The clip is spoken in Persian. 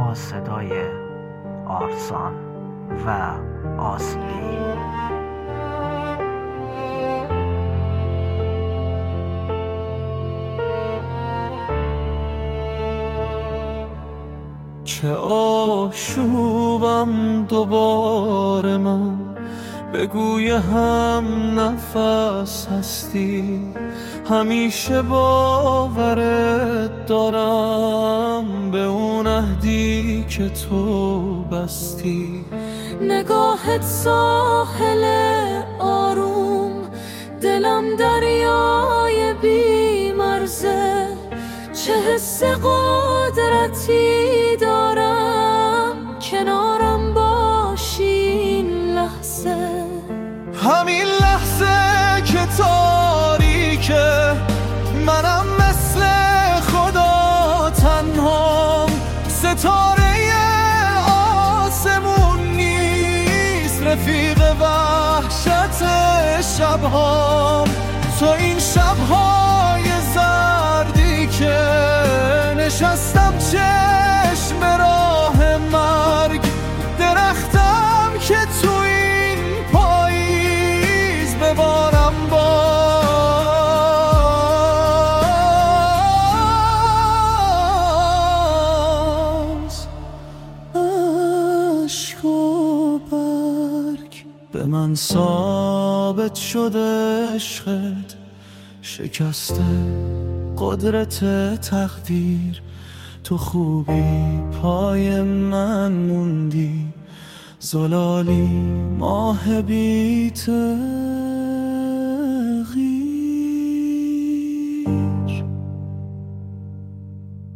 با صدای آرسان و آسلی. چه آشوبم دوباره من، بگوی هم نفس هستی، همیشه باورت دارم به اون عهدی که تو بستی. نگاهت ساحل آروم، دلم دریای بی مرزه، چه حس قدرتی دارم کنارم باشی این لحظه. همین لحظه که تاریکه، منم مثل خدا تنهام، ستاره آسمون نیست، رفیق وحشت شبهام. تو این شبهای زردی که نشستم چشم راه مرگ، درختم که تو این پاییز ببارم باز. عشق و برگ به من ثابت شده، عشقت شکسته قدرت تقدیر. تو خوبی پای من موندی، زلالی ماه بیته.